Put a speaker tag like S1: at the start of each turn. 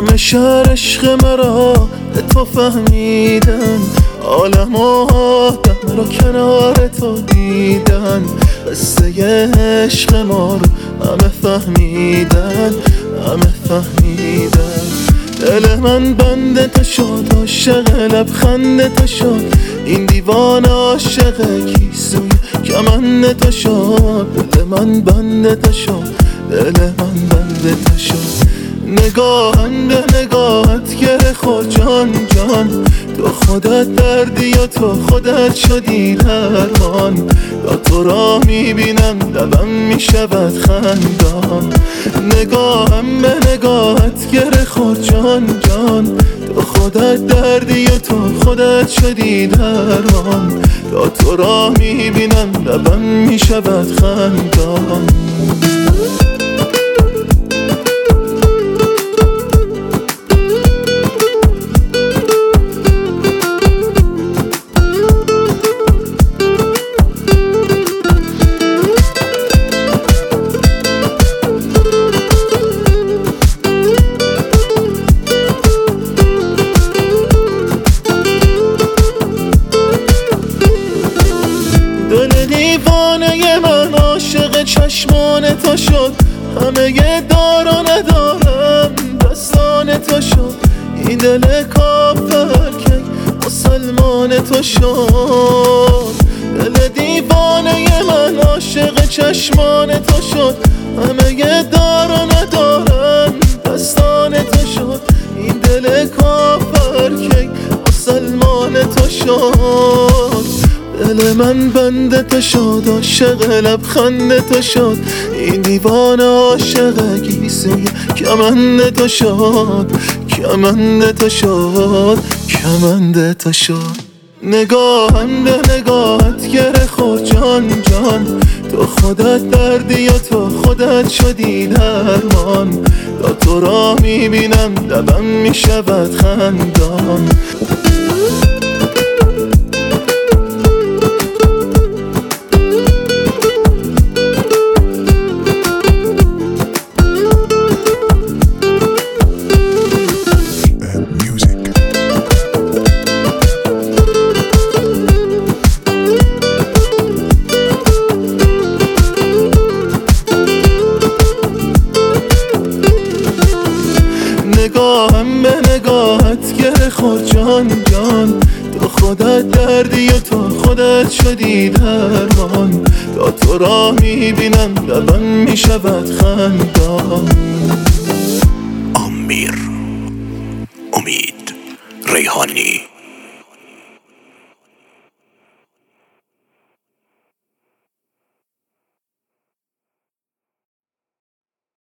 S1: همه شهر عشق مرا به تو فهمیدن، عالم و آدم رو کنار تو دیدن، قصه عشق ما رو همه فهمیدن، همه فهمیدن. دل من بنده تا شد، عاشق لبخنده تا شد، این دیوانه عاشق گیسوی کمنده تا شد. دل من بنده تا شد، دل من بنده تا شد. نگاهم به نگاهت گره خورد جان جان، تو خودت دردی و تو خودت شدی درمان. تا تو را میبینم لبم میشود خندان. نگاهم به نگاهت گره خورد جان جان، تو خودت دردی و تو خودت شدی درمان. تا تو را میبینم لبم میشود خندان. دل دیوانه من عاشق چشمان تو شد، همه دار و ندارم دستان تو شد. این دل کافر که مسلمان تو شد. دل دیوانه من عاشق چشمان تو شد، همه دار و ندارم دستان تو شد. این دل کافر که مسلمان تو شد. دل من بنده تو شد، عاشق لبخنده تو شد، این دیوانه عاشق گیسوی کمنده تو شد، کمنده تو شد، کمنده تو شد. نگاهم به نگاهت گره خورد جان جان، تو خودت دردی و تو خودت شدی درمان. تا تو را میبینم لبم میشود خندان. نگاهم به نگاهت گره خورد جان جان، تو خودت دردی و تو خودت شدی درمان. تا تو را میبینم لبم میشود خندان.
S2: امیر امید ریحانی.